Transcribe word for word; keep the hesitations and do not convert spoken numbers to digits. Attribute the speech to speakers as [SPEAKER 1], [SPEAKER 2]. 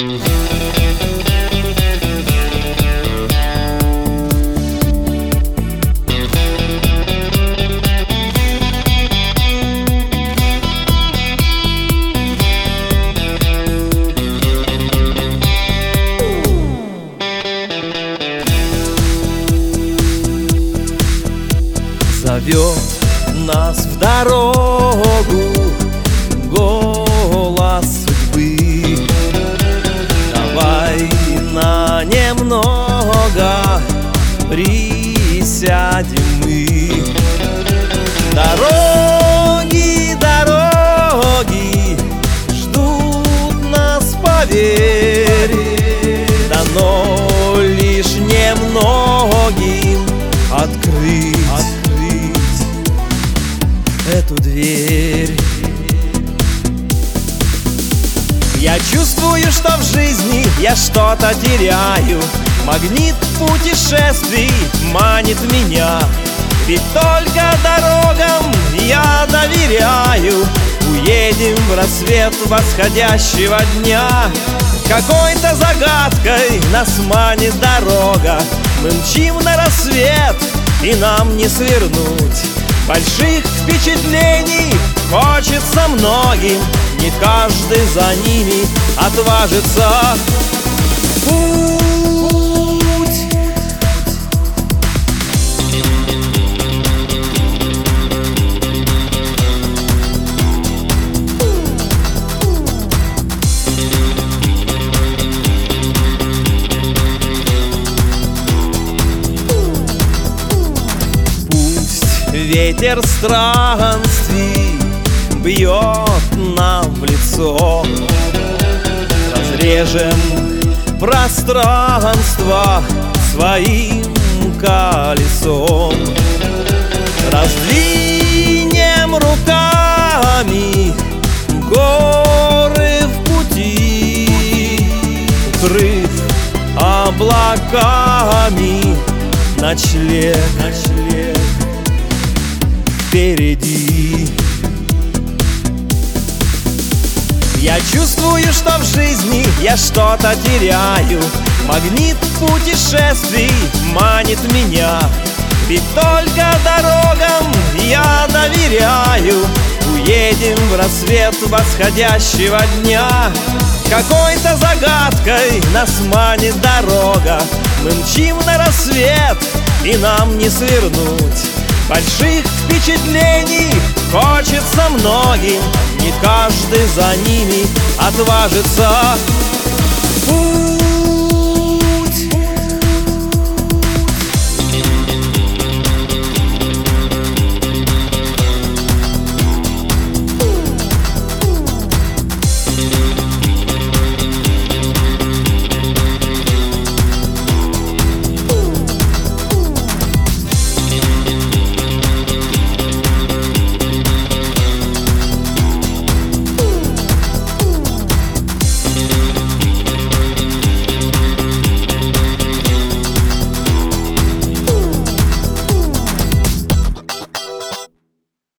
[SPEAKER 1] Зовет нас в дорогу голос судьбы. Давай на немного присядем мы. Дороги, дороги ждут нас, поверь. Дано лишь немногим открыть эту дверь. Я чувствую, что в жизни я что-то теряю. Магнит путешествий манит меня. Ведь только дорогам я доверяю. Уедем в рассвет восходящего дня. Какой-то загадкой нас манит дорога. Мы мчим на рассвет, и нам не свернуть. Больших впечатлений хочется многим, не каждый за ними отважится. Путь. Ветер странствий бьет нам в лицо. Разрежем пространство своим колесом. Раздвинем руками горы в пути, укрыв облаками ночлег, ночлег впереди. Я чувствую, что в жизни я что-то теряю. Магнит путешествий манит меня. Ведь только дорогам я доверяю. Уедем в рассвет восходящего дня. Какой-то загадкой нас манит дорога. Мы мчим на рассвет, и нам не свернуть. Больших впечатлений хочется многим, не каждый за ними отважится.